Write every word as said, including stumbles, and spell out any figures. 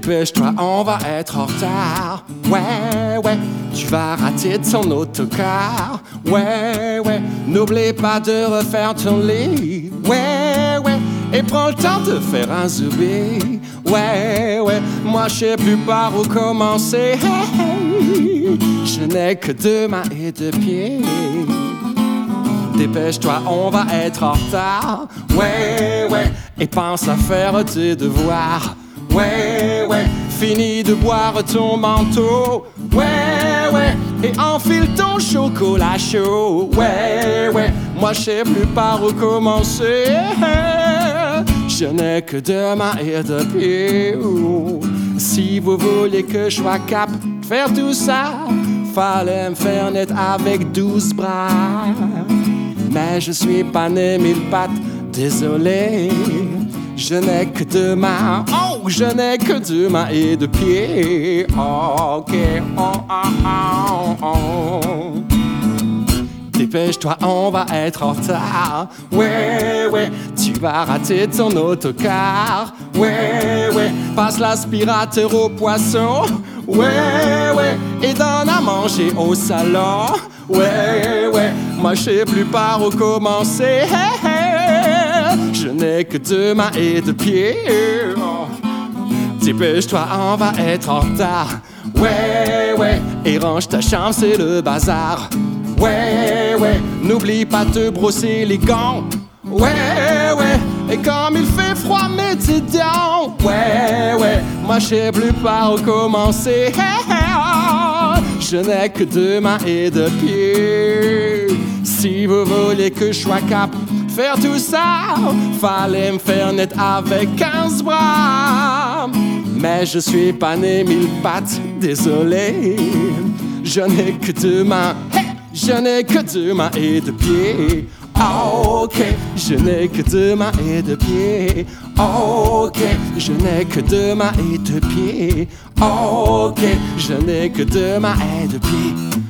Dépêche-toi, on va être en retard. Ouais, ouais, tu vas rater ton autocar. Ouais, ouais, n'oublie pas de refaire ton lit. Ouais, ouais, et prends le temps de faire un zoubé. Ouais, ouais, moi je sais plus par où commencer. Hey, hey, je n'ai que deux mains et deux pieds. Dépêche-toi, on va être en retard. Ouais, ouais, et pense à faire tes devoirs. Ouais, ouais, finis de boire ton manteau. Ouais, ouais, et enfile ton chocolat chaud. Ouais, ouais, moi je sais plus par où commencer. Je n'ai que deux mains et deux pieds. Si vous vouliez que je sois cap faire tout ça, fallait me faire net avec douze bras. Mais je suis pas né mille pattes, désolé. Je n'ai que deux mains, oh, je n'ai que deux mains et deux pieds. Oh, ok, oh, oh, oh, oh. Dépêche-toi, on va être en retard. Ouais, ouais, tu vas rater ton autocar. Ouais, ouais, passe l'aspirateur au poisson. Ouais, ouais, et donne à manger au salon. Ouais, ouais, moi je sais plus par où commencer. Hey, hey, je n'ai que deux mains et deux pieds. Dépêche-toi, on va être en retard. Ouais, ouais, et range ta chambre, c'est le bazar. Ouais, ouais, n'oublie pas de brosser les gants. Ouais, ouais, et comme il fait froid, mets tes dents. Ouais, ouais, moi je sais plus par où commencer. Hey, hey, oh, je n'ai que deux mains et deux pieds. Si vous voulez que je sois cap faire tout ça, fallait me faire net avec quinze bras. Mais je suis pas né mille pattes, désolé. Je n'ai que deux mains, hey, je n'ai que deux mains et deux pieds. Oh, ok, je n'ai que deux mains et deux pieds. Oh, ok, je n'ai que deux mains et deux pieds. Oh, ok, je n'ai que deux mains et deux pieds.